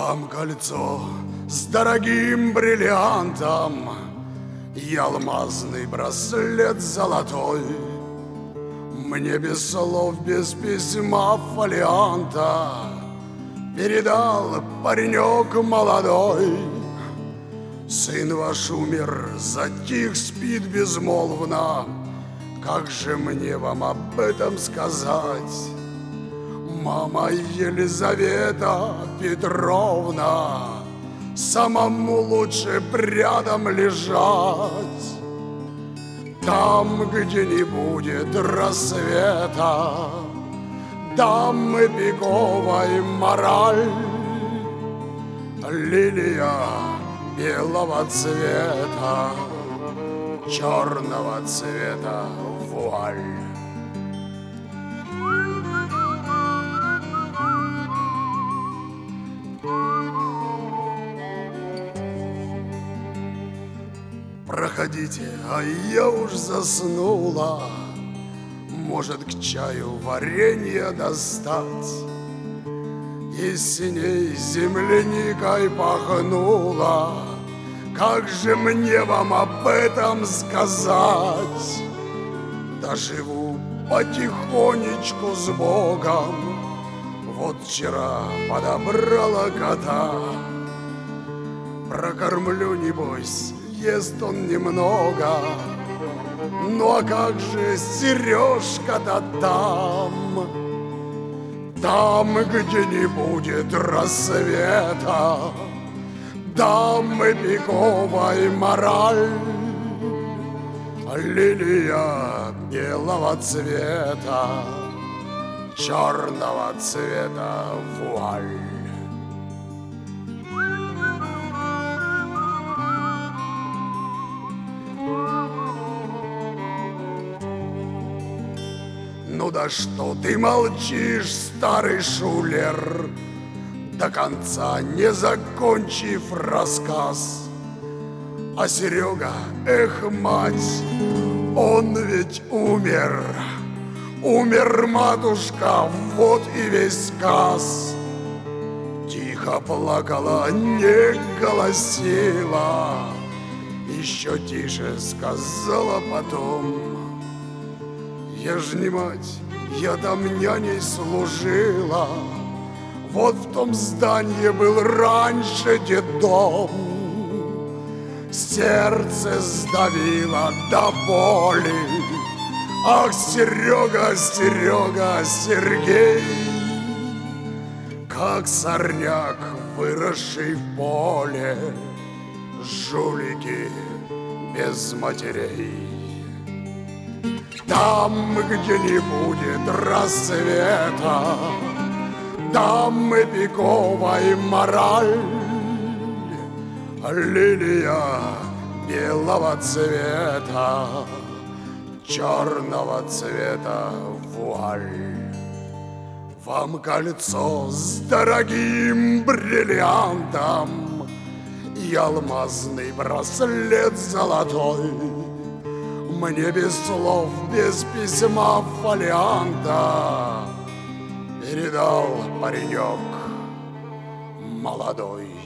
Вам кольцо с дорогим бриллиантом и алмазный браслет золотой. Мне без слов, без письма фолианта передал паренек молодой. Сын ваш умер, затих, спит безмолвно. Как же мне вам об этом сказать? Мама Елизавета Петровна, самому лучше рядом лежать. Там, где не будет рассвета, дамы пиковой мораль, лилия белого цвета, черного цвета вуаль. Проходите, а я уж заснула. Может, к чаю варенье достать? И синей земляникой пахнула. Как же мне вам об этом сказать? Доживу потихонечку с Богом. Вот вчера подобрала кота. Прокормлю, небось, ест он немного. Ну а как же Сережка-то там? Там, где не будет рассвета, дамы пиковой мораль, лилия белого цвета, черного цвета вуаль. Ну да что ты молчишь, старый шулер, до конца не закончив рассказ? А Серега, эх, мать, он ведь умер. Умер, матушка, вот и весь сказ. Тихо плакала, не голосила, еще тише сказала потом: я ж не мать, я там няней служила. Вот в том здании был раньше детдом. Сердце сдавило до боли. Ах, Серега, Серега, Сергей, как сорняк, выросший в поле, жулики без матерей. Там, где не будет рассвета, дамы пиковой мораль, лилия белого цвета, черного цвета вуаль. Вам кольцо с дорогим бриллиантом и алмазный браслет золотой. Мне без слов, без письма фолианта передал паренек молодой.